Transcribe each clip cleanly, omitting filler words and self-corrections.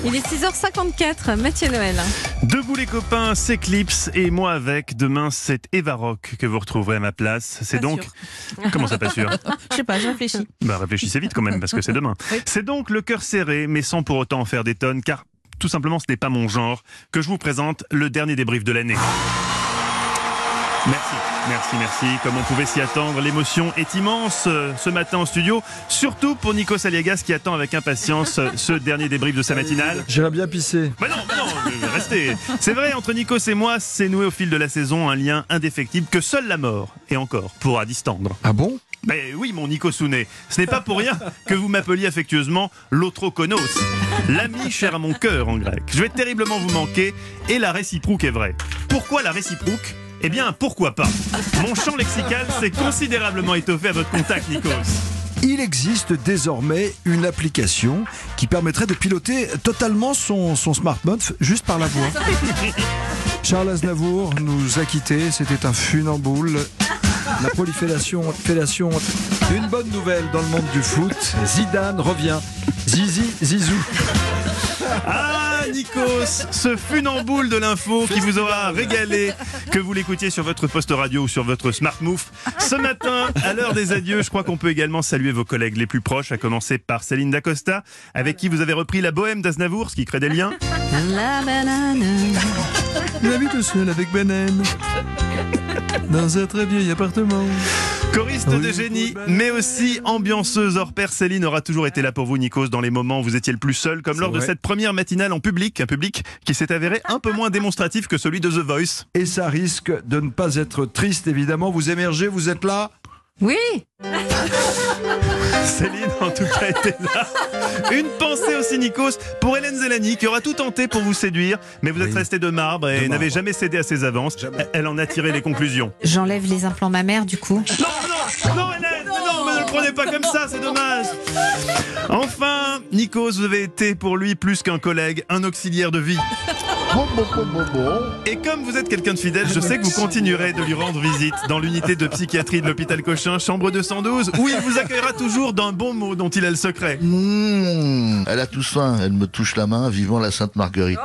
Il est 6h54, Mathieu Noël. Debout les copains, c'est Clips et moi avec. Demain, c'est Eva Rock que vous retrouverez à ma place. C'est Pas donc... sûr. Comment ça, pas sûr? Je sais pas, je réfléchis. Réfléchissez vite quand même, parce que c'est demain. Oui. C'est donc le cœur serré, mais sans pour autant en faire des tonnes, car tout simplement, ce n'est pas mon genre, que je vous présente le dernier débrief de l'année. Merci. Comme on pouvait s'y attendre, l'émotion est immense ce matin en studio, surtout pour Nikos Aliagas qui attend avec impatience ce dernier débrief de sa matinale. J'irais bien pisser. Mais non, restez. C'est vrai, entre Nikos et moi, c'est noué au fil de la saison un lien indéfectible que seule la mort, et encore, pourra distendre. Ah bon? Mais oui, mon Nikosouné, ce n'est pas pour rien que vous m'appeliez affectueusement l'Otrokonos, l'ami cher à mon cœur en grec. Je vais terriblement vous manquer, et la réciproque est vraie. Pourquoi la réciproque? Eh bien, pourquoi pas? Mon champ lexical s'est considérablement étoffé à votre contact, Nikos. Il existe désormais une application qui permettrait de piloter totalement son smartphone juste par la voix. Charles Aznavour nous a quittés, c'était un funambule. La prolifération, une bonne nouvelle dans le monde du foot. Zidane revient. Zizi, Zizou. Ah, Nikos, ce funambule de l'info qui vous aura régalé, que vous l'écoutiez sur votre poste radio ou sur votre smart move. Ce matin, à l'heure des adieux, je crois qu'on peut également saluer vos collègues les plus proches, à commencer par Céline Dacosta, avec qui vous avez repris la bohème d'Aznavour, ce qui crée des liens. La banane. J'habite seul avec banane dans un très vieil appartement. Choriste de génie, mais aussi ambianceuse hors pair, Céline aura toujours été là pour vous, Nikos, dans les moments où vous étiez le plus seul, comme lors de cette première matinale en public, un public qui s'est avéré un peu moins démonstratif que celui de The Voice. Et ça risque de ne pas être triste, évidemment. Vous émergez, vous êtes là. Oui. Céline, en tout cas, était là. Une pensée aussi, Nikos, pour Hélène Zellani, qui aura tout tenté pour vous séduire, mais vous êtes resté de marbre et n'avez jamais cédé à ses avances. Elle en a tiré les conclusions. J'enlève les implants mammaires du coup. Non, Hélène, non, ne le prenez pas comme ça, c'est dommage. Enfin, Nikos, vous avez été pour lui plus qu'un collègue, un auxiliaire de vie. Et comme vous êtes quelqu'un de fidèle, je sais que vous continuerez de lui rendre visite dans l'unité de psychiatrie de l'hôpital Cochin, chambre 212, où il vous accueillera toujours d'un bon mot dont il a le secret. Elle a tout faim, elle me touche la main, vivant la Sainte Marguerite.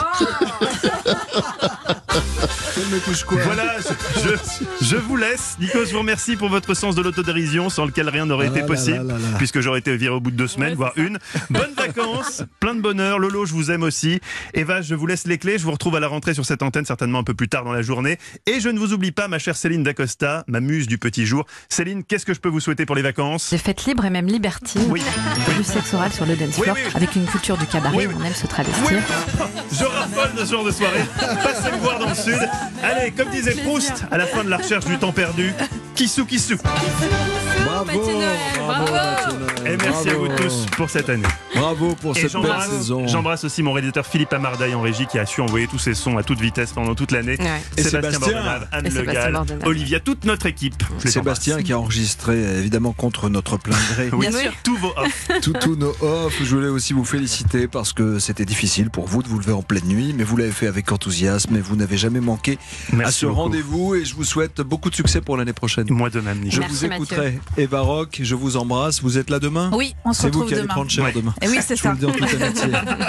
Elle me touche quoi? Voilà, je vous laisse. Nikos, je vous remercie pour votre sens de l'autodérision, sans lequel rien n'aurait été possible, puisque j'aurais été viré au bout de 2 semaines, voire une. Bonnes vacances, plein de bonheur. Lolo, je vous aime aussi. Eva, je vous laisse les clés. Je vous retrouve à la rentrée sur cette antenne, certainement un peu plus tard dans la journée. Et je ne vous oublie pas, ma chère Céline Dacosta, ma muse du petit jour. Céline, qu'est-ce que je peux vous souhaiter pour les vacances? Des fêtes libres et même libertines. Oui. Du sexe oral sur le dance floor, avec une culture du cabaret où on aime se travestir. Oui. Je raffole de ce genre de soirée. Passez me voir dans le sud. Allez, comme disait Proust, à la fin de la recherche du temps perdu, kissou kissou. Bravo, Mathieu Noël, bravo. Mathieu Noël. Et merci à vous tous pour cette année. Bravo pour Et cette belle saison. j'embrasse aussi mon réalisateur Philippe Amardaï en régie qui a su envoyer tous ses sons à toute vitesse pendant toute l'année. Ouais. Et Sébastien Sébastien. Bordenave, Anne Et Le Sébastien Gall, Bordenave. Olivia, toute notre équipe. Je les Sébastien qui a enregistré évidemment contre notre plein gré. embrasse. Oui, Bien sûr. tous vos off. Tous nos off. Je voulais aussi vous féliciter parce que c'était difficile pour vous de vous lever en pleine nuit, mais vous l'avez fait avec enthousiasme et vous n'avez jamais manqué à Merci ce beaucoup. rendez-vous et je vous souhaite beaucoup de succès pour l'année prochaine. Moi de même, Nico. Je Merci, vous écouterai. Eva Rock, je vous embrasse. Vous êtes là demain? Oui, on se C'est vous retrouve qui allez demain. prendre cher Ouais. demain. Et oui, c'est Je vous ça. le dis en toute amitié.